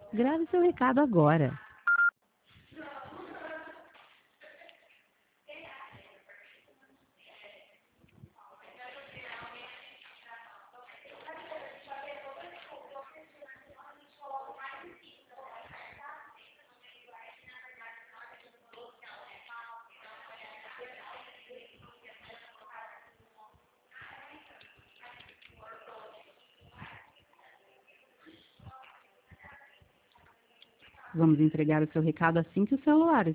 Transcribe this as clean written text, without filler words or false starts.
Grave seu recado agora. Vamos entregar o seu recado assim que o celular